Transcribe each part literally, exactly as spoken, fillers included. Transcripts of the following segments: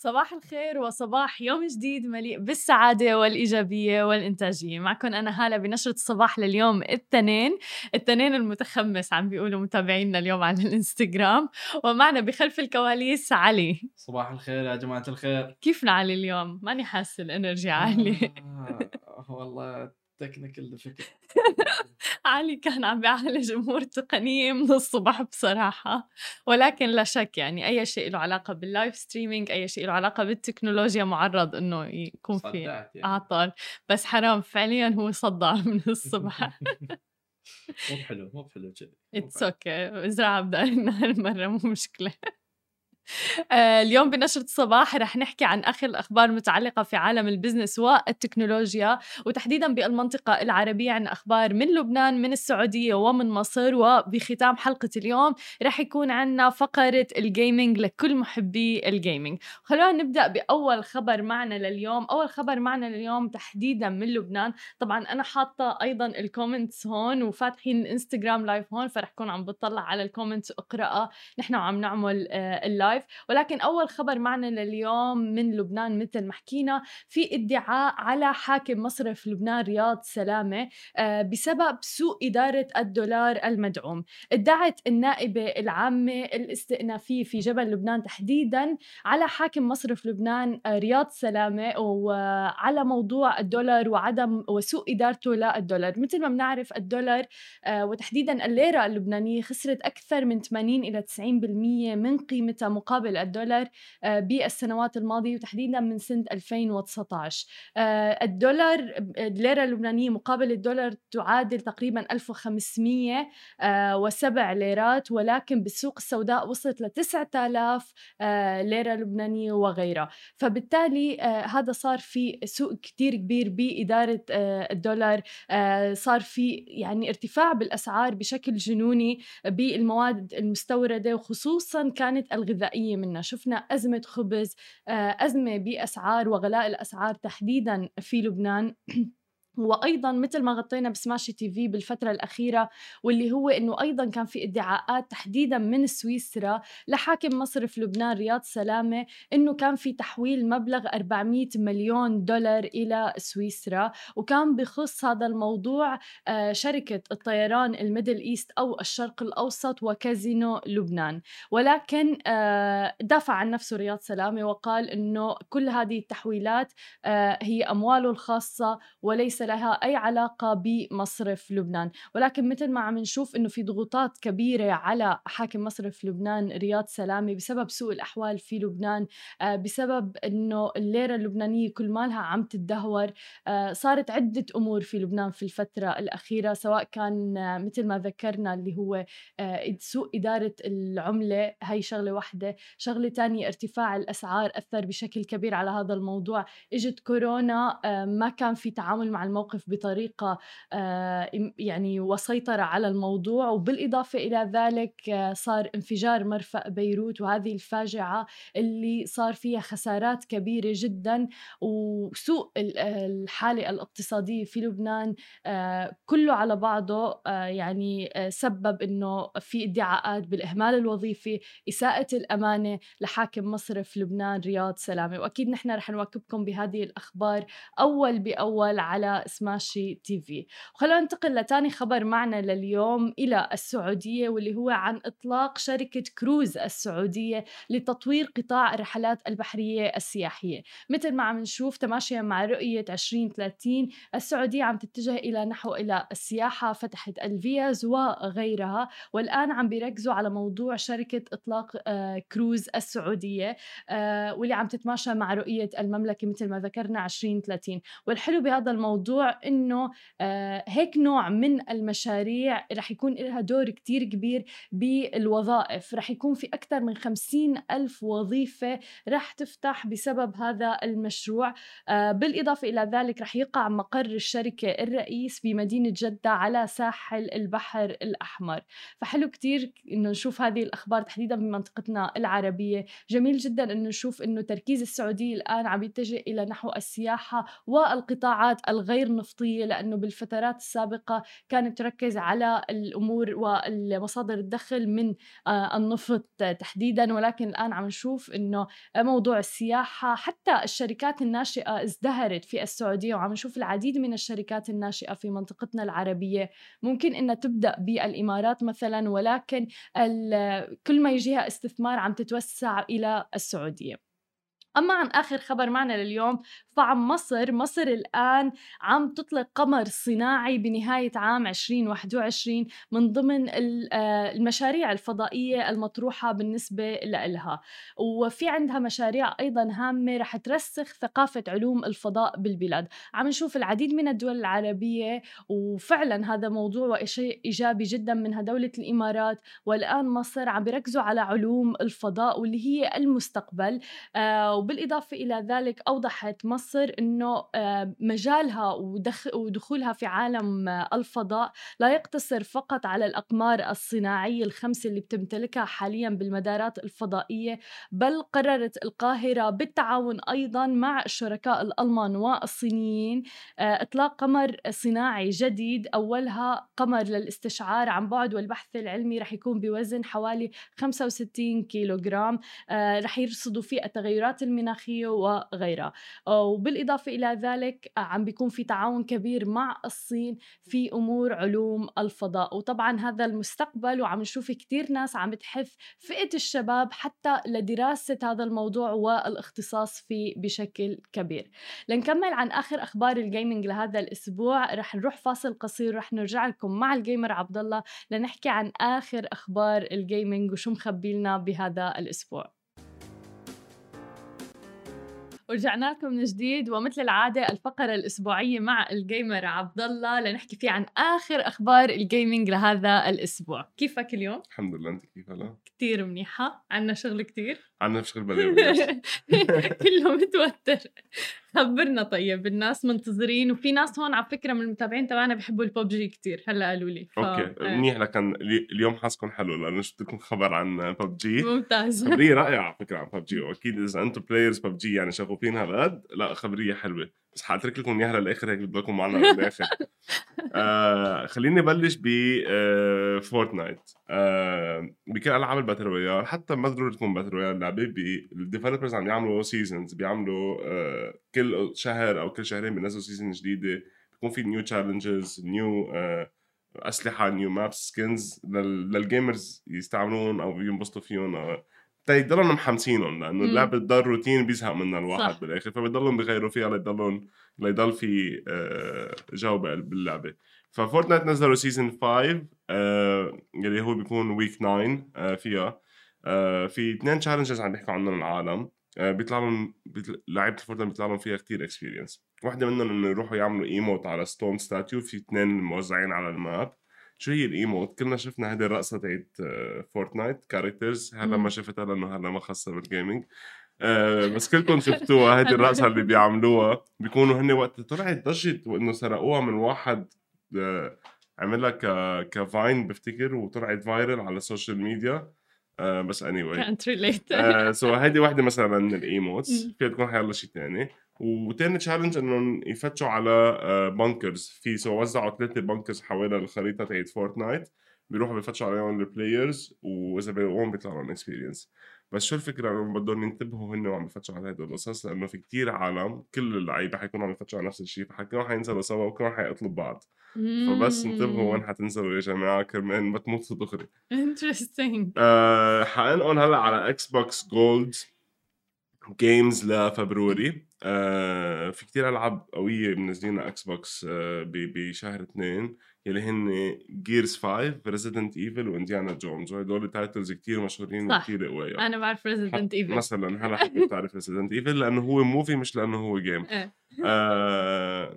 صباح الخير وصباح يوم جديد مليء بالسعادة والإيجابية والإنتاجية. معكم أنا هالة بنشرة الصباح لليوم التنين التنين المتخمس عم بيقولوا متابعينا اليوم على الانستغرام. ومعنا بخلف الكواليس علي. صباح الخير يا جماعة الخير. كيفنا علي اليوم؟ ماني حاسة الانرجي عالية. آه والله تكنيكال difficulty. علي كان عم بيعالج أمور تقنية من الصبح بصراحة، ولكن لا شك يعني أي شيء له علاقة باللايف ستريمينج، أي شيء له علاقة بالتكنولوجيا معرض إنه يكون في صدعت يعني. أعطال. بس حرام فعليا هو صدع من الصبح. مو بحلو مو بحلو كذي مو اتس بحلو. اوكي، ازرع بدارنا هالمرة مو مشكلة. آه، اليوم بنشرة الصباح رح نحكي عن آخر الأخبار المتعلقة في عالم البزنس والتكنولوجيا، وتحديدا بالمنطقة العربية. عن أخبار من لبنان، من السعودية ومن مصر. وبختام حلقة اليوم رح يكون عنا فقرة الجيمنج لكل محبي الجيمنج. خلونا نبدأ بأول خبر معنا لليوم. أول خبر معنا لليوم تحديدا من لبنان. طبعا أنا حاطة أيضا الكومنتس هون وفاتحين الانستغرام لايف هون، فرح كون عم بطلع على الكومنتس وأقرأها نحن وعم نعمل آه اللايف. ولكن أول خبر معنا لليوم من لبنان، مثل ما حكينا في ادعاء على حاكم مصرف لبنان رياض سلامة آه، بسبب سوء إدارة الدولار المدعوم. ادعت النائبة العامة الاستئنافية في جبل لبنان تحديدا على حاكم مصرف لبنان آه، رياض سلامة وعلى موضوع الدولار وعدم وسوء إدارته للدولار. مثل ما بنعرف الدولار آه، وتحديدا الليرة اللبنانية خسرت أكثر من ثمانين إلى تسعين بالمية من قيمتها مقابل الدولار آه، بالسنوات الماضية، وتحديدا من سنة ألفين وتسعطعش. آه، الدولار الليرة اللبنانية مقابل الدولار تعادل تقريبا ألف وخمسمية وسبع ليرات، ولكن بالسوق السوداء وصلت ل تسعة آلاف آه، ليرة لبنانية وغيرها. فبالتالي آه، هذا صار في سوء كتير كبير بإدارة آه، الدولار. آه، صار في يعني ارتفاع بالأسعار بشكل جنوني بالمواد المستوردة، وخصوصا كانت الغذائية منها. شفنا أزمة خبز، آه، أزمة بأسعار وغلاء الأسعار تحديدا في لبنان. وأيضا مثل ما غطينا بسماشي تي في بالفترة الأخيرة، واللي هو أنه أيضا كان في ادعاءات تحديدا من سويسرا لحاكم مصرف لبنان رياض سلامة أنه كان في تحويل مبلغ أربعمية مليون دولار إلى سويسرا، وكان بخص هذا الموضوع آه، شركة الطيران الميدل إيست أو الشرق الأوسط وكازينو لبنان. ولكن آه، دافع عن نفسه رياض سلامة وقال أنه كل هذه التحويلات آه، هي أمواله الخاصة وليس لها أي علاقة بمصرف لبنان. ولكن مثل ما عم نشوف إنه في ضغوطات كبيرة على حاكم مصرف لبنان رياض سلامة بسبب سوء الأحوال في لبنان، آه، بسبب إنه الليرة اللبنانية كل مالها عم تتدهور. آه، صارت عدة أمور في لبنان في الفترة الأخيرة، سواء كان آه، مثل ما ذكرنا اللي هو آه، سوء إدارة العملة، هاي شغلة واحدة. شغلة تانية ارتفاع الأسعار أثر بشكل كبير على هذا الموضوع. إجت كورونا، آه، ما كان في تعامل مع الموقف بطريقة آه، يعني وسيطرة على الموضوع. وبالإضافة إلى ذلك آه، صار انفجار مرفأ بيروت، وهذه الفاجعة اللي صار فيها خسارات كبيرة جدا، وسوء ال- الحالة الاقتصادية في لبنان آه، كله على بعضه آه، يعني آه، سبب إنه في ادعاءات بالإهمال الوظيفي، إساءة الأمانة لحاكم مصرف لبنان رياض سلامة. وأكيد نحن رح نواكبكم بهذه الأخبار أول بأول على سماشي تي في. وخلونا ننتقل لتاني خبر معنا لليوم إلى السعودية، واللي هو عن إطلاق شركة كروز السعودية لتطوير قطاع الرحلات البحرية السياحية. مثل ما عم نشوف تماشيا مع رؤية عشرين ثلاثين، السعودية عم تتجه إلى نحو إلى السياحة، فتحت الفيز وغيرها، والآن عم بيركزوا على موضوع شركة إطلاق آه، كروز السعودية آه، واللي عم تتماشى مع رؤية المملكة مثل ما ذكرنا عشرين ثلاثين. والحلو بهذا الموضوع إنه آه، هيك نوع من المشاريع رح يكون لها دور كتير كبير بالوظائف. رح يكون في أكثر من خمسين ألف وظيفة رح تفتح بسبب هذا المشروع. آه، بالإضافة إلى ذلك رح يقع مقر الشركة الرئيس بمدينة جدة على ساحل البحر الأحمر. فحلو كتير إنه نشوف هذه الأخبار تحديدا بمنطقتنا العربية. جميل جدا إنه نشوف إنه تركيز السعودية الآن عم يتجه إلى نحو السياحة والقطاعات الغير غير نفطية، لأنه بالفترات السابقة كانت تركز على الأمور والمصادر الدخل من آه، النفط تحديدا، ولكن الآن عم نشوف إنه موضوع السياحة، حتى الشركات الناشئة ازدهرت في السعودية، وعم نشوف العديد من الشركات الناشئة في منطقتنا العربية ممكن إنها تبدأ بالإمارات مثلا، ولكن كل ما يجيها استثمار عم تتوسع إلى السعودية. أما عن آخر خبر معنا لليوم، فعن مصر مصر الآن عم تطلق قمر صناعي بنهاية عام عشرين واحد وعشرين من ضمن المشاريع الفضائية المطروحة بالنسبة لها، وفي عندها مشاريع أيضا هامة رح ترسخ ثقافة علوم الفضاء بالبلاد. عم نشوف العديد من الدول العربية، وفعلا هذا موضوع وشيء إيجابي جدا منها دولة الإمارات، والآن مصر عم بيركزوا على علوم الفضاء واللي هي المستقبل. آه وبالإضافة إلى ذلك أوضحت مصر أنه مجالها ودخولها في عالم الفضاء لا يقتصر فقط على الأقمار الصناعية الخمسة اللي بتمتلكها حاليا بالمدارات الفضائية، بل قررت القاهرة بالتعاون أيضا مع الشركاء الألمان والصينيين إطلاق قمر صناعي جديد، أولها قمر للاستشعار عن بعد والبحث العلمي، رح يكون بوزن حوالي خمسة وستين كيلوغرام، رح يرصدوا فيه التغيرات المناخية وغيرها. وبالإضافة إلى ذلك عم بيكون في تعاون كبير مع الصين في أمور علوم الفضاء، وطبعا هذا المستقبل، وعم نشوف كتير ناس عم بتحث فئة الشباب حتى لدراسة هذا الموضوع والاختصاص فيه بشكل كبير. لنكمل عن آخر أخبار الجيمنج لهذا الأسبوع رح نروح فاصل قصير، رح نرجع لكم مع الجيمر عبد الله لنحكي عن آخر أخبار الجيمنج وشو مخبي لنا بهذا الأسبوع. ورجعنا لكم من جديد، ومثل العادة الفقرة الأسبوعية مع الجيمر عبد الله لنحكي فيه عن آخر أخبار الجيمنج لهذا الأسبوع. كيفك اليوم؟ الحمد لله، أنت كيف هلا؟ كتير منيحة، عنا شغل كتير؟ عنا شغل بلاوي كله متوتر. خبرنا طيب، الناس منتظرين، وفي ناس هون على فكرة من المتابعين تبعنا بيحبوا الببجي كتير، هلا قالوا لي ف... اوكي منيح. لكن اليوم حاسكم حلو لانه شفت لكم خبر عن ببجي ممتاز. خبريه رائعه على فكره عن ببجي، واكيد اذا انتم بلايرز ببجي يعني شغوفين هالقد، لا خبريه حلوه، بس حاترك لكم اياها للاخر هيك بدكم معنا للاخر. آه خليني بلش ب آه فورتنايت. آه بكل العاب الباتل رويال، حتى ما ضروري تكون باتل رويال لعبه، الديفلوبرز عم يعملوا سيزونز، بيعملوا آه كل شهر او كل شهرين بينزلوا سيزون جديده، بيكون في نيو تشالنجز، نيو اسلحه، نيو مابس، سكنز للجيمرز يستعملون او ينبسطوا فيهم، تيضلون محمسينهم، لانه اللعبه بتضل روتين بيزهق منها الواحد بالاخر، فبيضلون بيغيروا فيها ليضلون ليضل في جو باللعبه. ففورتنايت نزلوا سيزون خمسة آه اللي هو بيكون ويك تسعة آه فيها آه في اثنين تشالنجز عم بيحكوا عنهم العالم، آه بيطلع لهم بيطل... لعيبه فورتنايت بيطلع لهم فيها كتير اكسبيرينس. واحده منهم انه يروحوا يعملوا ايموت على ستون ستاتيو، في اثنين موزعين على الماب. شو هي الايموت؟ كلنا شفنا هذه الرقصه تاعت فورتنايت كاركترز، هلا ما شفتها لانه هلا ما خاصه بالجيمنج، أه بس كلكم شفتوها. هذه الرقصه اللي بيعملوها بيكونوا هن وقت طلعت ضجت وانه سرقوها من واحد أه عملها ك كفاين بفتكر، وطلعت فايرل على السوشيال ميديا. أه بس anyway can't relate. أه سو هيدي واحدة مثلا من الايموتس، فيها تكون حيلا شيء تاني. وتاني تشالنج انهم يفتشوا على بانكرز، في سو وزعوا ثلاثة بانكرز حوالي الخريطة تاعت فورتنايت، بيروحوا بيفتشوا عليهم البلايرز، واذا بيلاقوهم بيطلع لهم اكسبيرينس. بس شو الفكرة؟ انهم بدهم ينتبهوا هن وعم يفتشوا على هدول القصص، لانه في كتير عالم كل اللعيبة حيكونوا عم يفتشوا على نفس الشيء، فحكونوا حينزلوا سوا وكلهم حيقتلوا بعض. فبس انتبهوا وين حتنزلوا يا جماعة كرمال ما تموتوا دغري. interesting. أه حنقول هلا على اكس بوكس جولد جيمز لفبروري. آه في كتير ألعاب قوية منزلينها اكس بوكس آه بشهر اثنين، يلي هن جيرز خمسة، ريزيدنت ايفل، وانديانا جونز، وهدول تايتلز كتير مشهورين وكتير قوية. انا بعرف ريزيدنت ايفل مثلا، هلا حبيت تعرف ريزيدنت ايفل لانه هو موفي مش لانه هو جيم. آه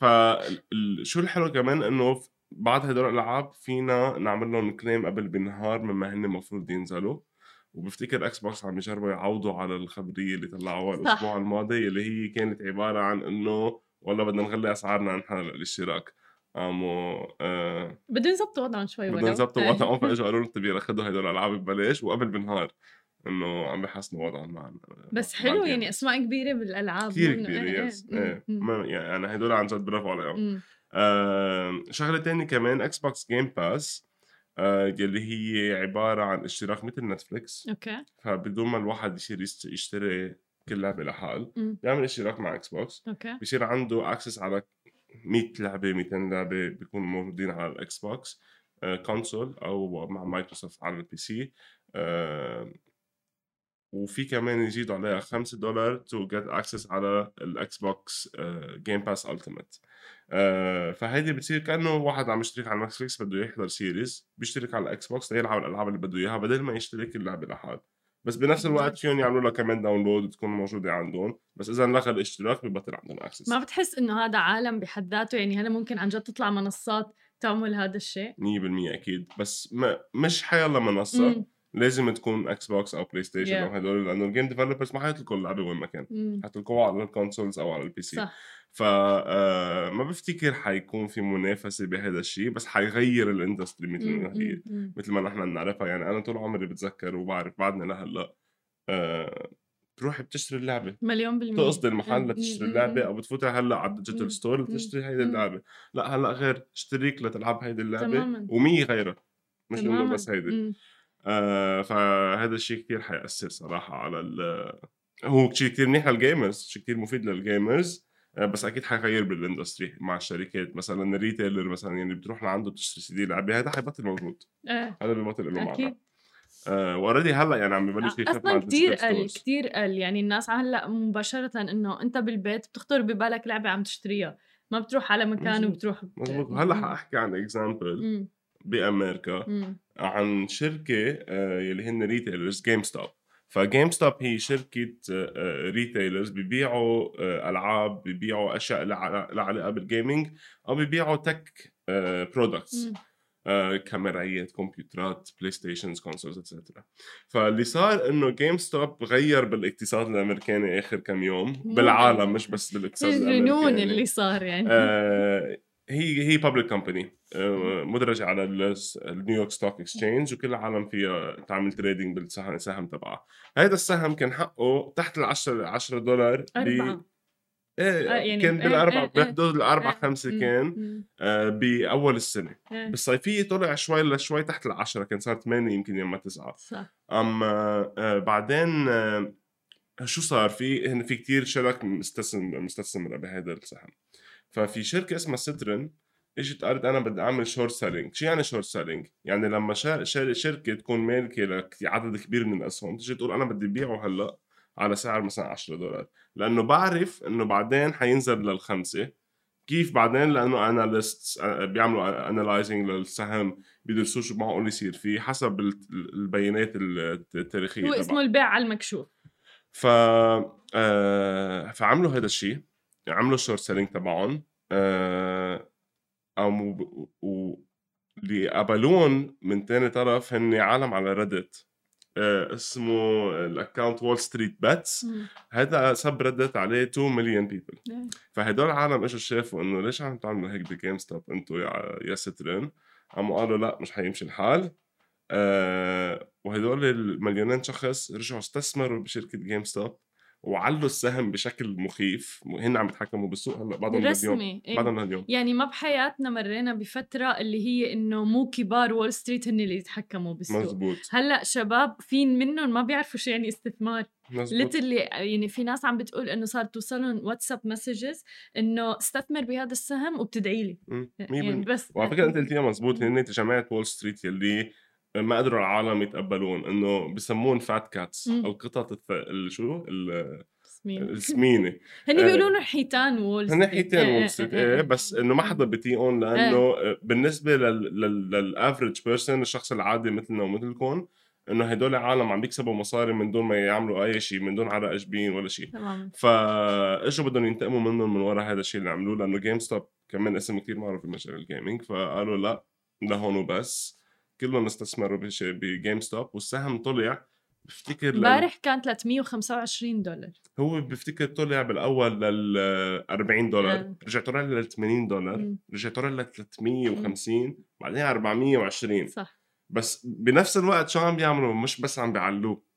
فشو الحلو كمان انه بعد هدول الألعاب فينا نعمل لهم كليم قبل بنهار مما هن المفروض ينزلوا. وبفتكر اكس بوكس عم يجربوا يعوضوا على الخبريه اللي طلعوها الاسبوع الماضي، اللي هي كانت عباره عن انه والله بدنا نغلي اسعارنا نحن للاشتراك. امو آه بدهم يظبطوا وضعهم شوي، بدهم يظبطوا وضعهم، فاجوا قالوا لهم تبي اخذوا هدول الالعاب ببلاش وقبل بنهار. انه عم بحسنوا وضعهم معنا. بس مع حلو الجيمرز. يعني اسماء كبيرة بالألعاب كتير مو إنه كبيرة إيه يس إيه. ايه مم. ما يعني انا هدول عن جد برافو عليهم. مم. آه شغله تانية كمان اكس بوكس جيم باس آه اللي هي عباره عن اشتراك مثل نتفليكس، اوكي. فبدون ما الواحد يصير يست- يشتري كل لعبه لحال، مم. بيعمل اشتراك مع اكس بوكس، اوكي. بصير عنده اكسس على مية لعبه مئتين لعبه بيكونوا موجودين على الاكس بوكس آه كونسول او مع مايكروسوفت على البي سي. آه وفي كمان يزيدوا عليها خمسة دولار تو جيت اكسس على الاكس بوكس جيم باس التيميت. فهيدي بتصير كانه واحد عم يشترك على نتفليكس بده يحضر سيريز، بيشترك على الاكس بوكس ليلعب الالعاب اللي بده اياها بدل ما يشترك اللعبه لحال. بس بنفس الوقت فيهم يعملوا لها كمان داونلود تكون موجوده عندهم، بس اذا لغى الاشتراك ببطل عندهم اكسس. ما بتحس إنه هذا عالم بحد ذاته؟ يعني هلا ممكن عن جد تطلع منصات تعمل هذا الشيء. مية بالمية اكيد، بس ما مش حيلا منصه مم. لازم تكون اكس بوكس او بلاي ستيشن Yeah. او هدول، لانه الجيم ديفلوبرز ما حيطلقوا اللعبه وين ما كان، مم. حيطلقوها على الكونسولز او على البي سي. صح. ف آه، ما بفتكر حيكون في منافسه بهذا الشيء، بس حيغير الاندستري مثل مم. ما هي مم. مم. مثل ما نحن بنعرفها. يعني انا طول عمري بتذكر وبعرف بعدنا لهلا آه، تروح بتشتري اللعبه، مليون بالمية. تقصد المحل مم. لتشتري مم. اللعبه، مم. او بتفوتها هلا على الديجيتال مم. ستور مم. لتشتري هيدي مم. اللعبه. لا هلا غير تشتريك لتلعب هيدي اللعبه تماما. ومية غيرها، مش انه تماما. بس هيدي. مم. آه فهذا الشيء كتير حيأثر صراحة على ال هو شيء كتير منيح للجيمرز، شيء كتير مفيد للجيمرز، آه بس أكيد حيغير بالاندستري مع الشركات. مثلا الريتيلر مثلا يعني بتروح لعنده بتشتري سي دي لعبة، هذا حيبطل موجود، ايه هذا ببطل له معنى. اكيد. آه واوريدي هلا يعني عم ببلش يخف مع اصلا كتير الديجيتال قل ستورز. كتير قل يعني الناس هلا مباشره انه انت بالبيت بتخطر ببالك لعبه عم تشتريها، ما بتروح على مكان مزبوط. وبتروح بت... مزبوط. هلا حاحكي عن اكزامبل مم. بامريكا مم. عن شركه آه يلي هن ريتيلرز جيم ستوب. فجيم ستوب هي شركه آه ريتيلرز بيبيعوا آه العاب، بيبيعوا اشياء لها علاقه بالجيمنج، او بيبيعوا تك آه برودكتس، آه كاميرايات، كمبيوترات، بلاي ستيشنز، كونسولز اتسترا. فاللي صار انه جيم ستوب غير بالاقتصاد الامريكاني اخر كم يوم بالعالم، مش بس بالاقتصاد الجنون الامريكاني اللي صار يعني. آه هي هي بابليك كومباني مدرجه على النيويورك ستوك اكسشينج، وكل العالم فيها تعمل تريدينج بالسهم السهم تبعها. هذا السهم كان حقه تحت ال عشرة دولار أربعة. ايه آه يعني كان بالاربعه إيه بحدود الاربعه إيه خمسه إيه كان مم. آه باول السنه. إيه. بالصيفيه طلع شوي لشوي تحت العشرة، كان صار ثمانية يمكن يما تسعة. صح. اما آه بعدين آه شو صار في هن في كتير شرك مستثمر مستثمره بهذا السهم. ففي شركه اسمها سترن اجت قالت انا بدي اعمل شورت سيلينج. شو يعني شورت سيلينج؟ يعني لما شر... شر... شركه تكون مالكه لعدد كبير من الاسهم تجي تقول انا بدي بيعه هلا على سعر مثلا عشرة دولار، لانه بعرف انه بعدين حينزل للخمسه. كيف بعدين؟ لانه اناليست بيعملوا انالايزنج للسهم، بيدرسوا شو معقول يصير فيه حسب البيانات التاريخيه. هو اسمه البيع على المكشوف. ف آه... فعملوا هذا الشيء، عملوا الشورت سيلينج تبعهم. آه... او و... اللي قبلون من تاني طرف هن عالم على ريدت آه اسمه الاكونت وول ستريت باتس. هذا سب ريدت عليه اتنين مليون بيبل. فهدول العالم اجوا شافوا انه ليش عم تعملوا هيك بجيم ستوب انتوا يا يا سترين، قاموا قالوا لا مش حيمشي الحال. آه وهدول المليونين شخص رجعوا استثمروا بشركه جيم ستوب وعلوا السهم بشكل مخيف. هن عم يتحكموا بالسوق هلا بعدهم رسمي. اليوم بعدهم اليوم. يعني ما بحياتنا مرينا بفتره اللي هي انه مو كبار وول ستريت هن اللي يتحكموا بالسوق. مزبوط. هلا شباب فين منهم ما بيعرفوا شو يعني استثمار. ليتلي يعني في ناس عم بتقول انه صار توصلهم واتساب مسجز انه استثمر بهذا السهم وبتدعي لي يعني. بس وعلى فكره انت قلتيها مزبوط، هن جماعه وول ستريت يلي ما قدروا العالم يتقبلون انه بسمون فات كاتس او قطط شو السمينه. هن بيقولوا له حيتان وول ستريت. هن حيتان وول ستريت ايه، بس انه ما حدا بيطيقون لانه بالنسبه للافريج بيرسون، الشخص العادي مثلنا ومثلكم، انه هدول عالم عم بيكسبوا مصاري من دون ما يعملوا اي شيء، من دون عرق جبين ولا شيء. فاجوا بدهم ينتقموا منهم من وراء هذا الشيء اللي عملوه، لانه جيم ستوب كمان اسم كتير معروف بمجال الجيمنج. فقالوا لا لهون وبس، كلهم استثمروا بجيم ستوب والسهم طلع. بفتكر امبارح لل... كان ثلاثمية وخمسة وعشرين دولار. هو بفتكر طلع بالاول لل أربعين دولار آه. رجع طلع لل ثمانين دولار م. رجع طلع لل ثلاثمية وخمسين م. بعدين أربعمية وعشرين. صح. بس بنفس الوقت شو عم بيعملوا؟ مش بس عم بيعلوه،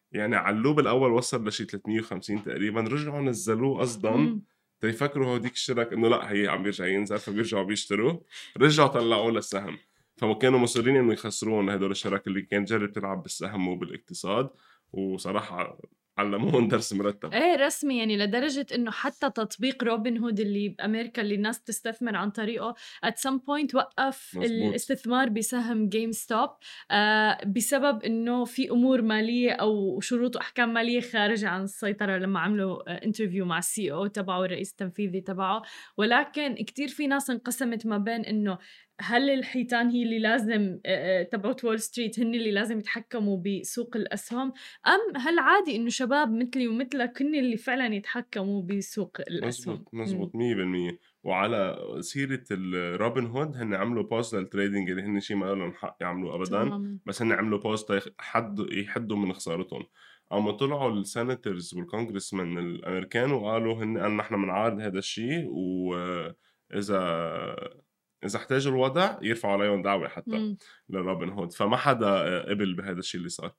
يعني علوه بالاول وصل لشي ثلاثمية وخمسين تقريبا، رجعوا نزلوه قصدا مم. تيفكروا هوديك الشرك انه لا هي عم بيرجع ينزل، فبيرجعوا بيشتروه، رجعوا طلعوه للسهم. فكانوا مصرين انه يخسرون هدول الشركة اللي كان جرب تلعب بالسهم وبالاقتصاد، وصراحة علموهم درس مرتب. ايه رسمي، يعني لدرجة انه حتى تطبيق روبن هود اللي بامريكا اللي الناس تستثمر عن طريقه at some point وقف مزبوط. الاستثمار بسهم جيم ستوب آه بسبب انه في امور مالية او شروط واحكام مالية خارجة عن السيطرة لما عملوا انترفيو مع السي او تبعه والرئيس التنفيذي تبعه. ولكن كتير في ناس انقسمت ما بين انه هل الحيتان هي اللي لازم تبعت وول ستريت هن اللي لازم يتحكموا بسوق الأسهم، أم هل عادي إنه شباب مثلي ومثلك هن اللي فعلا يتحكموا بسوق الأسهم؟ مزبوط مزبوط مية بالمية. وعلى سيرة الروبن هود هن عملوا بوست للتريدينج اللي هن شيء ما لهم حق يعملوا أبدا، تمام. بس هن عملوا بوست يحدوا يحدوا من خسارتهم. أما طلعوا السيناترز والكونغرسمن الأمريكان وقالوا هن أن نحن بنعارض هذا الشيء، وإذا إذا احتاجوا الوضع يرفعوا عليهم دعوة حتى مم. للروبن هود. فما حدا قبل بهذا الشيء اللي صار.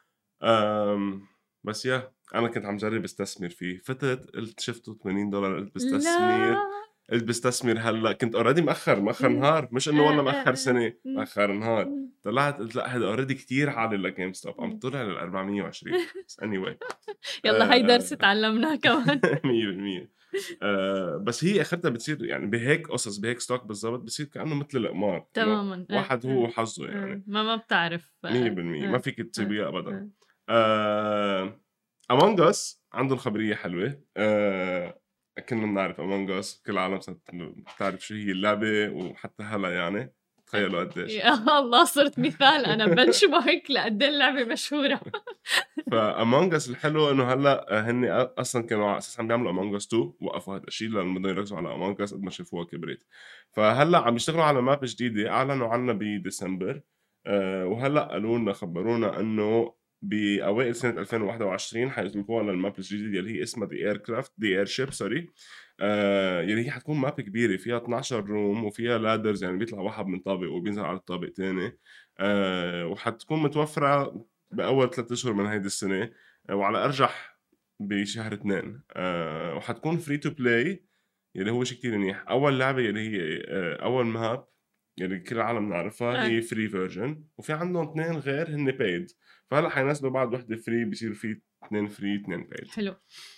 أم بس يا أنا كنت عم جرب استثمر فيه، فتت قلت شفته ثمانين دولار قلت بستثمر، لا. قلت بستثمر هلا. كنت اوريدي مأخر مأخر مم. نهار، مش انه والله آه، آه، مأخر آه. سنة، مم. مأخر نهار. مم. طلعت قلت لا هذا اوريدي كتير عالي لجيم ستوب، عم مم. طلع لل أربعمية وعشرين. بس anyway يلا هاي درس آه، تعلمناه كمان. مية بالمية. آه، بس هي اخرتها بتصير يعني بهيك قصص بهيك ستوك بالضبط بتصير كأنه مثل القمار، إنه تماما. آه، واحد آه، هو وحظه يعني. آه. ما ما بتعرف. آه، مية بالمية ما آه، فيك آه، تسيبيها ابدا. آه. آه، Among Us عندهم خبرية حلوة. آه، كنا بنعرف Among Us، كل العالم صارت بتعرف شو هي اللعبة، وحتى هلا يعني تخيلوا قديش. يا الله صرت مثال أنا بنش مارك لقد إيه اللعبة مشهورة. فامونج اس الحلو انه هلا هن اصلا كانوا على اساس عم بيعملوا امونج اس تو، وقفوا هذا الشيء لانه بدهم يركزوا على امونج اس قد ما شافوها كبرت. فهلا عم يشتغلوا على ماب جديده اعلنوا عنها بديسمبر. أه وهلا قالوا لنا خبرونا انه باوائل سنه ألفين وواحد وعشرين حيطلقوها للماب الجديده اللي هي اسمها دي اير كرافت دي اير شيب سوري. آه يعني هي حتكون ماب كبيره فيها اثناشر روم وفيها لادرز، يعني بيطلع واحد من طابق وبينزل على الطابق الثاني. آه وحتكون متوفره باول ثلاث اشهر من هيدي السنه، وعلى ارجح بشهر اثنين. أه وحتكون فري تو بلاي، يلي هو شيء كتير منيح. اول لعبه يلي هي أه اول ماب يلي كل العالم نعرفها هي فري فيرجن، وفي عندهم اثنين غير هن بيد. فهلا حينزلوا بعد وحده فري، بصير في اثنين فري اثنين بيد. حلو.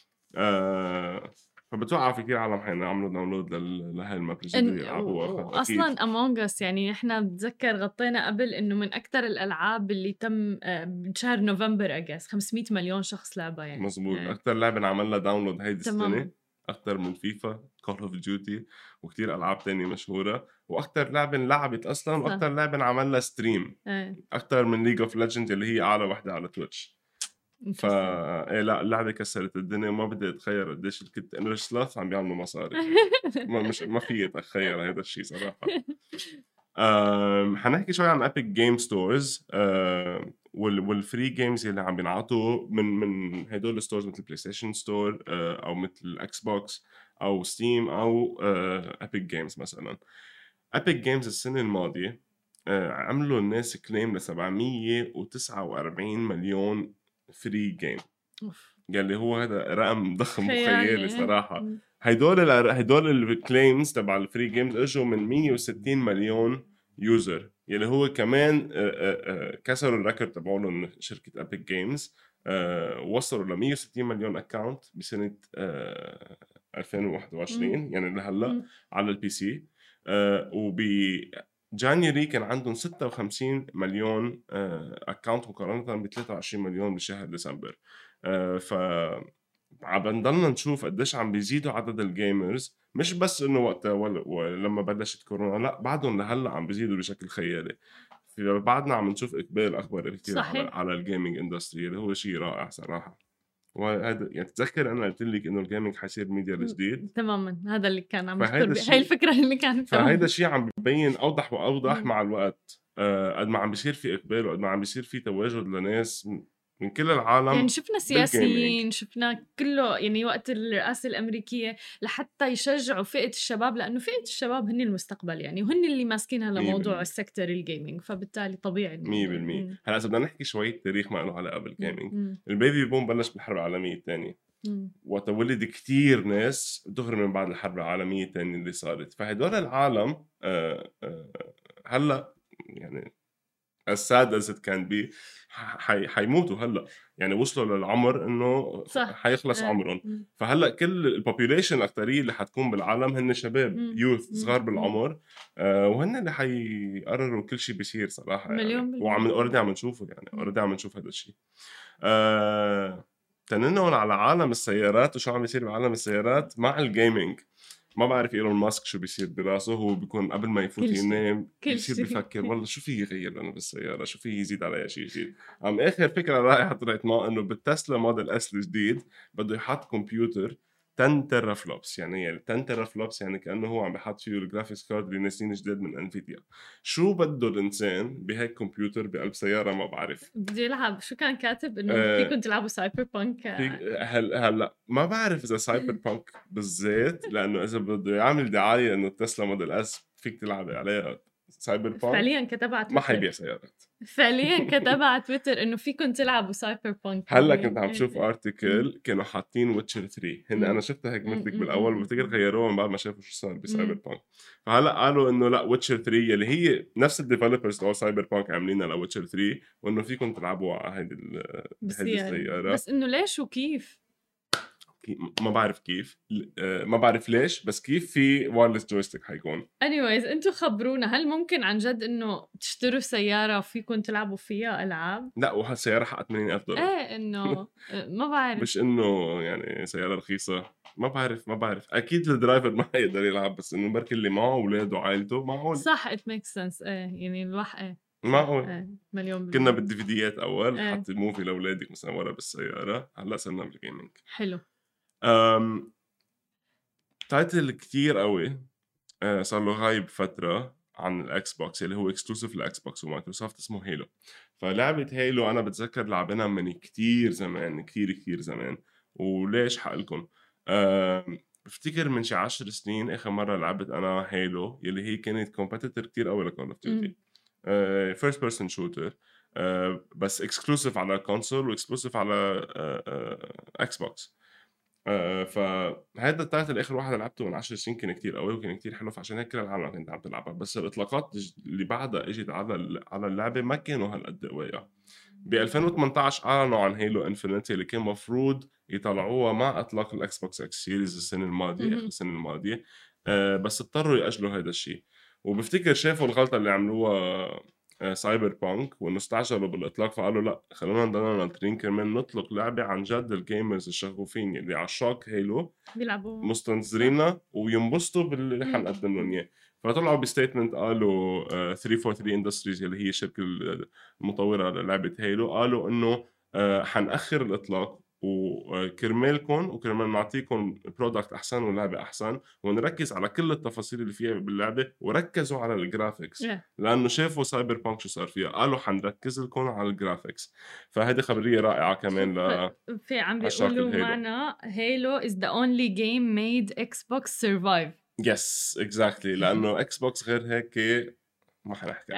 أه فبتوقع في كتير عالم حيعملوا داونلود لهي الماب الجديده يلعبوها. اصلا امونج اس يعني نحن بتذكر غطينا قبل انه من اكثر الالعاب اللي تم بشهر نوفمبر اجاز خمسمية مليون شخص لعبها يعني. مزبوط. يعني. اكثر لعبه انعمل لها داونلود هيدي تمام. السنه اكثر من فيفا، كول اوف ديوتي، وكتير العاب تانية مشهوره، واكثر لعبه انلعبت اصلا، واكثر لعبه انعمل لها ستريم ايه. اكثر من ليج اوف ليجند اللي هي اعلى وحده على تويتش. ف إيه لا اللعبه كسرت الدنيا، وما بدي اتخيل قديش كنت انه سلاث عم بيعملوا مصاري. ما مش ما في اتخيل هذا الشيء صراحه. أم حنحكي شوي عن ابيك جيم ستورز والفري جيمز اللي عم بينعطوا من من هدول الستورز، مثل بلاي ستيشن ستور او مثل اكس بوكس او ستيم او ابيك جيمز مثلا. ابيك جيمز السنه الماضيه عملوا الناس كليم ل سبعمية وتسعة وأربعين مليون فري جيم، اللي هو هذا رقم ضخم وخيالي صراحه. هيدول هيدول الكليمز تبع الفري جيمز اجوا من مية وستين مليون يوزر، يلي هو كمان كسروا الريكورد تبعهم شركه ابيك جيمز. وصلوا ل مية وستين مليون اكاونت بسنه ألفين وواحد وعشرين يعني لهلا على البي سي. وب جانيوري كان عندهم ستة وخمسين مليون اكاونت مقارنه ب ثلاثة وعشرين مليون بشهر ديسمبر. ف عم نشوف قديش عم بيزيدوا عدد الجيمرز، مش بس انه وقتها ولما بلشت كورونا، لا بعدهم لهلا عم بيزيدوا بشكل خيالي. في بعدنا عم نشوف اقبال اكبر كتير على على الجيمنج اندستري، اللي هو شيء رائع صراحه. وهذا يعني تتذكر انا قلت لك انه الجيمنج حيصير ميديا الجديد تماما، هذا اللي كان عم يخطر هاي الفكره اللي كانت. فهيدا الشيء عم ببين اوضح واوضح مع الوقت. قد ما عم بيصير في اقبال وقد ما عم بيصير في تواجد لناس من كل العالم. يعني شفنا سياسيين، شفنا كله يعني وقت الرئاسة الأمريكية لحتى يشجعوا فئة الشباب، لأنه فئة الشباب هن المستقبل يعني، وهن اللي ماسكين هلا موضوع السكتر الجيمنج، فبالتالي طبيعي مية بالمية. هلا إذا بدنا نحكي شوية تاريخ ما له علاقة بالجيمنج، البيبي بوم بلش بالحرب العالمية الثانية، وتولد كتير ناس دغري من بعد الحرب العالمية الثانية اللي صارت. فهدول العالم آه آه هلا يعني as sad as it can be حي... حيموتوا هلا، يعني وصلوا للعمر انه حيخلص عمرهم. فهلا كل البوبوليشن الاكثريه اللي حتكون بالعالم هن شباب يوث صغار بالعمر، آه وهن اللي حيقرروا كل شيء بيصير صراحه يعني. وعم اوريدي عم نشوفه يعني اوريدي عم نشوف هذا الشيء. آه تننون على عالم السيارات وشو عم يصير بعالم السيارات مع الجيمنج. ما بعرف ايلون ماسك شو بيصير براسه، هو بيكون قبل ما يفوت ينام بيصير بيفكر والله شو في يغير انا بالسياره، شو في يزيد عليها شيء جديد. عم اخر فكره رائعه طلعت معه انه بالتسلا موديل اس الجديد بده يحط كمبيوتر عشرة تيرا فلوبس. يعني يعني عشرة تيرا فلوبس يعني كانه هو عم بحط فيه الجرافيكس كارد اللي نازلين جديد من انفيديا. شو بده الانسان بهيك كمبيوتر بقلب سياره؟ ما بعرف. بدي العب شو كان كاتب انه آه فيكم تلعبوا سايبر بانك. هلا هل ما بعرف اذا سايبر بانك بالذات، لانه اذا بده يعمل دعايه انه تسلا موديل اس فيك تلعب عليها سايبر بانك، فعليا كتب على تويتر ما حيبيع سيارات. فعليا كتب على تويتر انه فيكم تلعبوا سايبر بانك. هلا كنت عم شوف ارتكل كانوا حاطين ويتشر ثري، هن انا شفتها هيك مثلك بالاول وبفتكر غيروها من بعد ما شافوا شو صار بسايبر بانك. فهلا قالوا انه لا ويتشر ثري اللي هي نفس الديفلوبرز تبع سايبر بانك عاملينها لويتشر ثري، وانه فيكم تلعبوا على هيدي السياره. بس انه ليش وكيف ما بعرف كيف، ما بعرف ليش، بس كيف في وايرلس جويستيك حيكون. anyways انتوا خبرونا، هل ممكن عن جد انه تشتروا سياره وفيكم تلعبوا فيها العاب؟ لا وهالسياره حقت ثمانين ألف دولار. ايه انه ما بعرف، مش انه يعني سياره رخيصه. ما بعرف ما بعرف اكيد الدرايفر ما يقدر يلعب، بس انه بركي اللي معه اولاده وعائلته معقول. صح it makes sense. ايه يعني الواحد ايه معقول. ايه مليون بالمية. كنا بالديفيديات اول ايه. حط موفي لاولادك مثلا ورا بالسياره، هلا صرنا بالجيمنج. حلو. أم... تايتل كتير قوي أه صار له غايب فترة عن الأكس بوكس اللي هو اكسكلوسيف للأكس بوكس ومايكروسوفت، اسمه هيلو. فلعبة هيلو أنا بتذكر لعبنا من كتير زمان كتير كتير زمان. وليش حقلكم أه بفتكر من شي عشر سنين آخر مرة لعبت أنا هيلو، يلي هي كانت كومبيتيتر كتير قوي لكول اوف ديوتي، فيرست بيرسون شوتر، بس اكسكلوسيف على كونسول واكسكلوسيف على اكس بوكس. آه فهذا التايتل اخر واحد لعبته من عشر سنين كان كتير قوي وكان كتير حلو، فعشان هيك كل العالم كانت عم تلعبها. بس الاطلاقات اللي بعدها اجت على على اللعبه ما كانوا هالقد قويه. ب ألفين وثمانية عشر اعلنوا عن هيلو انفينيتي اللي كان مفروض يطلعوها مع اطلاق الاكس بوكس اكس سيريز السنه الماضيه اخر السنه الماضيه، آه بس اضطروا ياجلوا هذا الشيء. وبفتكر شافوا الغلطه اللي عملوها سايبر بانك وانه استعجلوا بالاطلاق، فقالوا لا خلونا نضلنا ناطرين كمان نطلق لعبه عن جد الجيمرز الشغوفين اللي عشاق هيلو بيلعبوا مستنظريننا وينبسطوا باللي حنقدم لهم اياه. فطلعوا بستيتمنت قالوا ثلاثمية وثلاثة وأربعين اندستريز اللي هي الشركه المطوره للعبه هيلو، قالوا انه حنأخر الاطلاق وكرمالكم وكرمال نعطيكم برودكت احسن ولعبه احسن، ونركز على كل التفاصيل اللي فيها باللعبه، وركزوا على الجرافيكس yeah. لانه شافوا سايبر بانك شو صار فيها، قالوا حنركز لكم على الجرافيكس. فهذه خبريه رائعه كمان ل في عم بيقولوا معنا هيلو is the only game made Xbox survive. yes exactly لانه اكس بوكس غير هيك ما حنحكي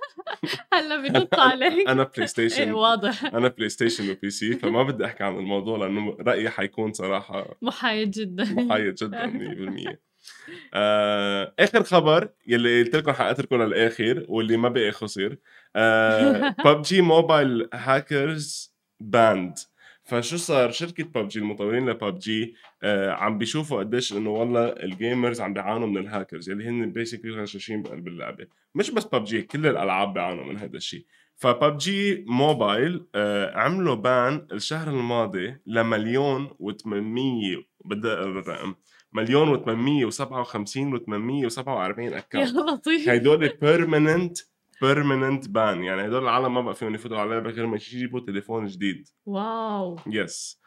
هلا بنط عليك. انا بلاي ستيشن ايه واضح انا بلاي ستيشن وبي سي، فما بدي احكي عن الموضوع لانه رايي حيكون صراحه محايد جدا محايد جدا مية بالمية. آه، اخر خبر يلي قلت لكم حقتركم للاخر واللي ما بقي خسر، آه، ببجي موبايل هاكرز باند. فشو صار؟ شركة ببجي المطورين لببجي آه عم بيشوفوا قديش انه والله الجيمرز عم بيعانوا من الهاكرز اللي هن بيسكلي غشاشين بقلب اللعبة. مش بس ببجي، كل الالعاب بيعانوا من هذا الشيء. فببجي موبايل آه عملوا بان الشهر الماضي لمليون وثمانمية بدأ الرقم مليون وثمانمية وسبعة وخمسين وثمانمية وسبعة وأربعين اكونت. يا لطيف. هيدول بيرمننت بيرمننت بان، يعني هدول العالم ما بقى فيهم يفوتوا على اللعبه غير ما يجيبوا تليفون جديد. واو يس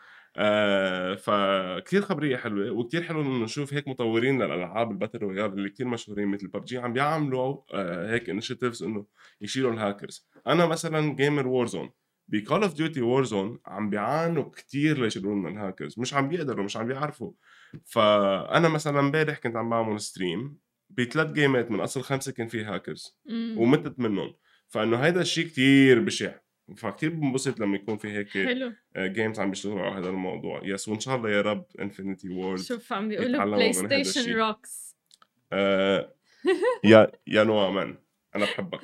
آه فكتير خبريه حلوه، وكتير حلو انه نشوف هيك مطورين للالعاب الباتل رويال اللي كتير مشهورين مثل ببجي عم بيعملوا آه هيك انيشيتيفز انه يشيلوا الهاكرز. انا مثلا جيمر وورزون بكول اوف ديوتي وورزون عم بيعانوا كتير ليشيلوا لنا الهاكرز، مش عم بيقدروا، مش عم بيعرفوا. فانا مثلا امبارح كنت عم بعمل ستريم بثلاث جيمات من اصل خمسه كان فيه هاكرز ومتت منهم، فانه هيدا الشيء كتير بشع. فكتير بنبسط لما يكون في هيك حلو جيمز عم بيشتغلوا على هذا الموضوع. يس، وان شاء الله يا رب انفينيتي وورد. شوف عم بيقولوا بلاي ستيشن روكس. آه يا يا نومان انا بحبك.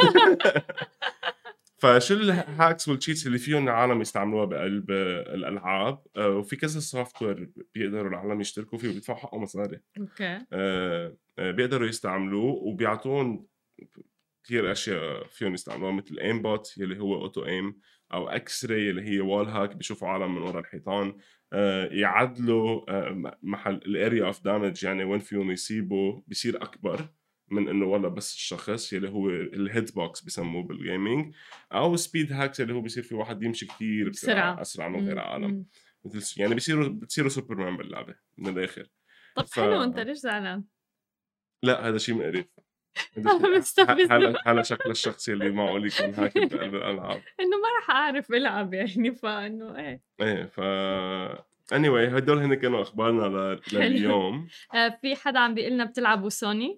فشو الهاكس والتشيتس اللي فيهم العالم يستعملوها بقلب الالعاب؟ آه وفي كذا سوفت وير بيقدروا العالم يشتركوا فيه وبيدفعوا حقه مصاري. اوكي. آه بيقدروا يستعملوه وبيعطون كثير اشياء فيهم يستعملوها، مثل ايم بوت اللي هو اوتو ايم، او اكس راي اللي هي وال هاك بيشوفوا عالم من وراء الحيطان. آه يعدلوا آه محل الاريا اوف دامج، يعني وين فيهم يسيبوا بيصير اكبر من انه والله بس الشخص اللي هو الهيت بوكس بيسموه بالجيمنج، او سبيد هاكس اللي هو بيصير في واحد يمشي كتير بسرعه اسرع من غير عالم، مثل يعني بيصيروا بتصيروا سوبرمان باللعبه من الاخر. طب ف... حلو. انت ليش زعلان؟ لا هذا شيء مقرف. هلا هلا شكل الشخص اللي معقول يكون هاكر بقلب الالعاب انه ما راح اعرف العب يعني، فانه ايه ايه ف anyway هدول هن كانوا اخبارنا ل... لليوم. آه في حدا عم بيقول لنا بتلعبوا سوني؟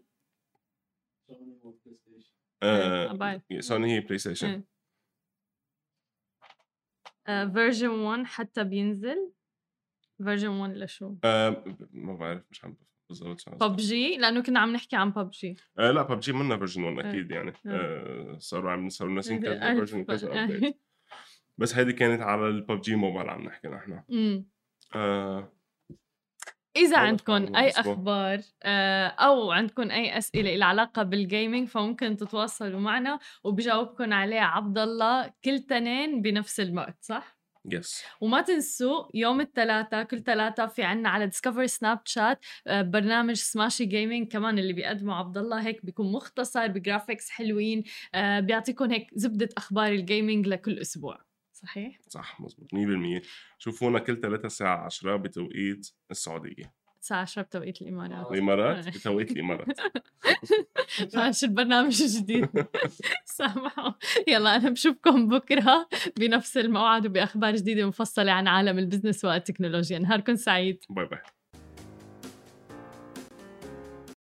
آه سوني هي بلاي ستيشن فيرجن واحد حتى بينزل. فيرجن واحد لشو؟ آه ما بعرف، مش عم بالضبط. ببجي، لانه كنا عم نحكي عن ببجي. آه لا ببجي منا فيرجن واحد اكيد يعني. آه صاروا عم صاروا الناس ينكتبوا فيرجن كذا ابديت، بس هذه كانت على الببجي موبايل عم نحكي نحن. آه إذا عندكم أي أخبار أو عندكم أي أسئلة إلى علاقة بالجيمينج فممكن تتواصلوا معنا وبجاوبكم عليه عبد الله كل تنين بنفس الوقت، صح؟ يس. وما تنسوا يوم الثلاثاء كل ثلاثاء في عنا على ديسكفر سناب شات برنامج سماشي جيمينج كمان اللي بيقدمه عبد الله، هيك بيكون مختصر بجرافيكس حلوين، بيعطيكم هيك زبدة أخبار الجيمينج لكل أسبوع. صحيح؟ صح مزبوط مية بالمية. شوفونا كل ثلاثة الساعة عشرة بتوقيت السعودية، الساعة عشرة بتوقيت الإمارات. الإمارات بتوقيت الإمارات. ماشي البرنامج الجديد. سامحوا. يلا أنا بشوفكم بكرة بنفس الموعد وبأخبار جديدة مفصلة عن عالم البزنس والتكنولوجيا. نهاركم سعيد. باي باي.